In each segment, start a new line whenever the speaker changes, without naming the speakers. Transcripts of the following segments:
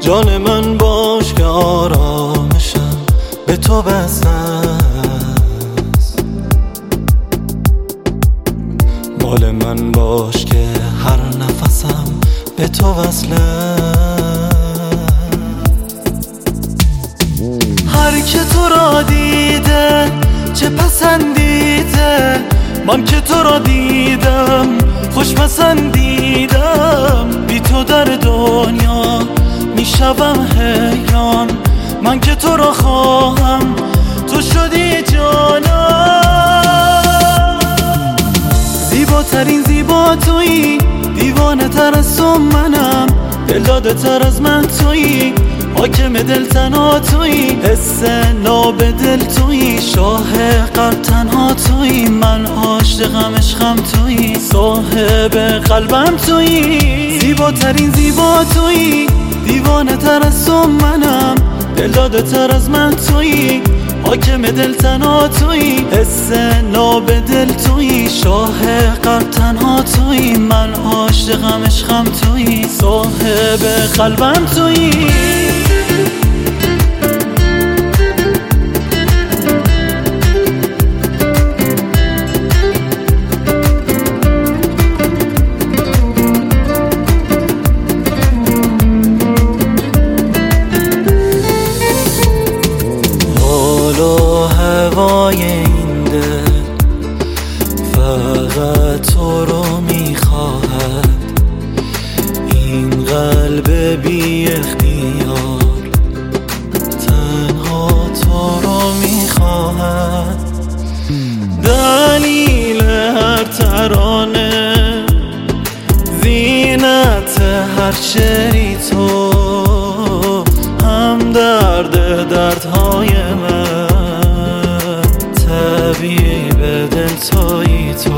جان من باش که آرامشم به تو بسته است. مال من باش که هر نفسم به تو وصله. هر که تو را دیده چه پسندیده، من که تو را دیدم خوش پسندیدم. بی تو در دنیا میشوم حیران، من که تو را خواهم تو شدی جانم. زیباترین زیبا تویی، دیوانه تر از تو منم، دلداده تر از من تویی، حاکم دل تنها تویی، حس ناب دل تویی، شاه قلب تنها تویی، من عاشقم عشقم تویی، صاحب قلبم تویی. زیباترین زیبا تویی، دیوانه تر از تو منم، دلداده تر از من تویی، حاکم دل تنها تویی، حس ناب دل تویی، شاه قلب تنها تویی، من عاشقم عشقم تویی، صاحب قلبم تویی. هوای این دل فقط تو رو میخواهد، این قلب بی اختیار تنها تو رو میخواهد. دلیل هر ترانه، زینت هر شعری تو، هم درد دردهای من، طبیب دل تویی تو.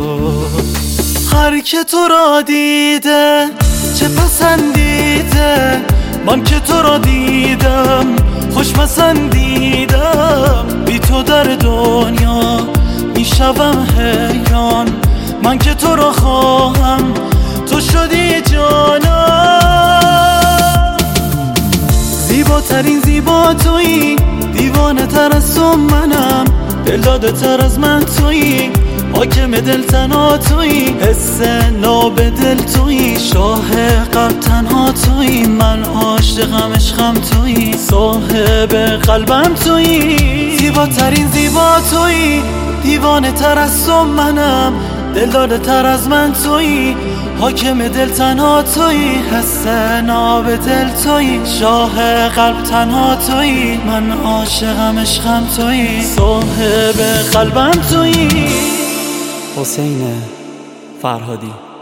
هر که تو را دیده چه پسندیده، من که تو را دیدم خوش پسندیدم. بی تو در دنیا میشوم حیران، من که تو را خواهم تو شدی جانم. زیباترین زیبا تویی، دیوانه تر از تو منم، دلداده تر از من تویی، حاکم دل تنها تویی، حس ناب دل تویی، شاه قلب تنها تویی، من عاشقم عشقم تویی، صاحب قلبم تویی. زیباترین زیبا تویی، دیوانه تر از تو منم، دلداده تر از من تویی، حاکم دل تنها تویی، حس ناب دل تویی، شاه قلب تنها تویی، من عاشقم عشقم تویی، صاحب قلبم تویی. حسین فرهادی.